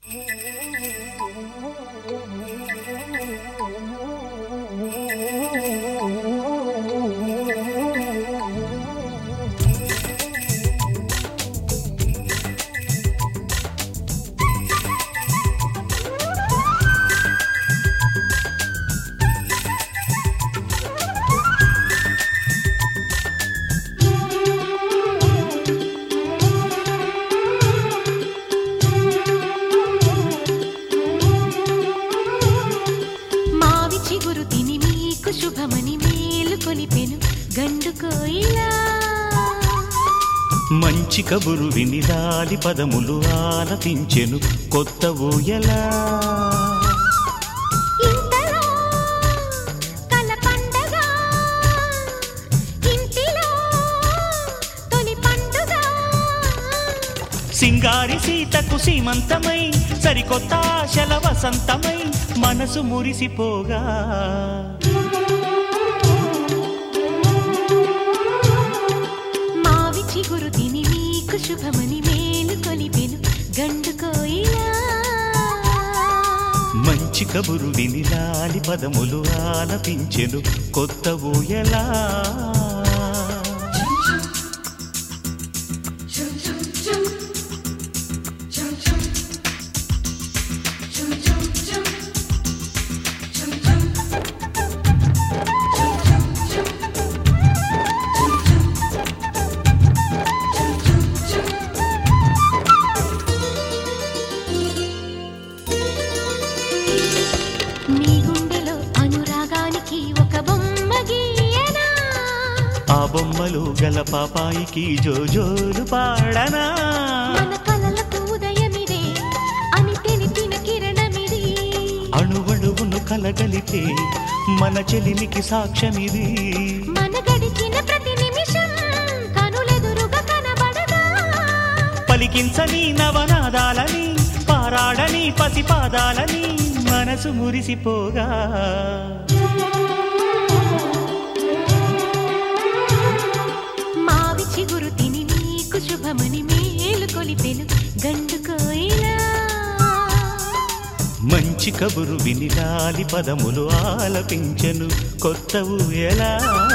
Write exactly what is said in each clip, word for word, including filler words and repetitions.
మంచి కబురు విని లాలి పదములు ఆలపించెను కొత్త ఊయలా. సింగారి సీతకు సీమంతమై సరికొత్త ఆశల వసంతమై మనసు మురిసిపోగా. చిగురు తిని నీకు శుభమని మేలు కొలిపెను గండు కోయిలా. మంచి కబురు విని లాలి పదములు ఆలపించెను కొత్త ఊయలా. ఆ బొమ్మలు గల పాపాయికి జోజోలు పాడనా. మన కలలకు ఉదయమిదే అని తెలిపిన కిరణమిది. అణువణువును కలగలితే మన చెలిమికి సాక్ష్యమిది. మన గడిచిన ప్రతి నిమిషం కనులెదురుగా కనబడదా. పలికించని నవనాదాలని పారాడని పసిపాదాలని మనసు మురిసిపోగా. చిగురు తిని నీకు శుభమని మేలు కొలిపెను గండు కోయిలా. మంచి కబురు విని లాలి పదములు ఆలపించెను కొత్త ఊయలా.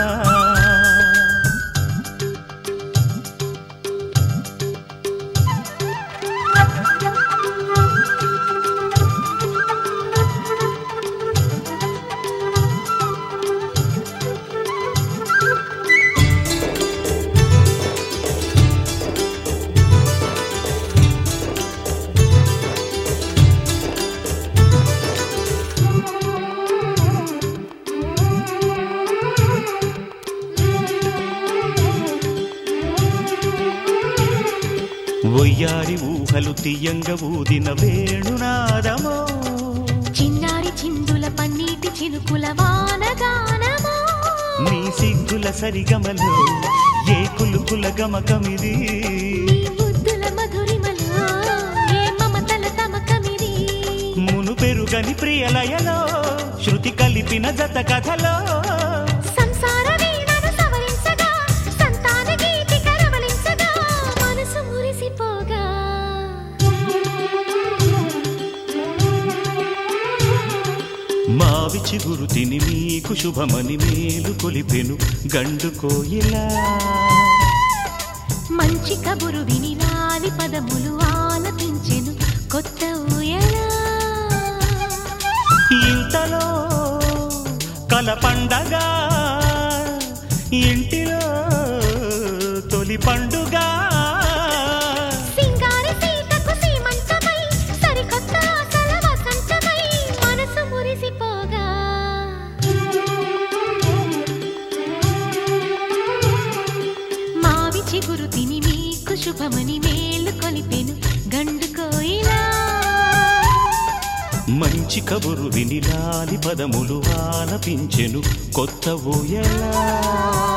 ఒయ్యారి ఊహలు తీయంగ ఊదిన వేణునాదమో. చిన్నారి చిందుల పన్నీటి చినుకుల వానగానమో. నీ సిగ్గుల సరిగమలో ఏ కులుకుల గమకమిది. నీ బుద్ధుల మధురిమలో ఏ మమతల తమకమిది. మును పెరుగని ప్రియలయలో శృతి కలిపిన జత కథలో. సంసార వీణను సవరించగా సంతాన గీతి కరవలించగా మనసు మురిసిపోగా. మావి చిగురు తిని మీకు శుభమని మేలు కొలిపెను గండు కోయిలా. మంచి కబురు విని లాలి పదములు ఆలపించెను కొత్త ఊయలా. ఇంతలో కల పండగ ఇంటిలో తొలి పండుగ. సింగారి సీతకు సీమంతమై సరికొత్త ఆశల వసంతమై మనసు మురిసిపోగా. మావి చిగురు తిని మీకు శుభమని మేలు కొలిపెను గండు కోయిలా. మంచి కబురు విని లాలి పదములు ఆలపించెను కొత్త ఊయలా.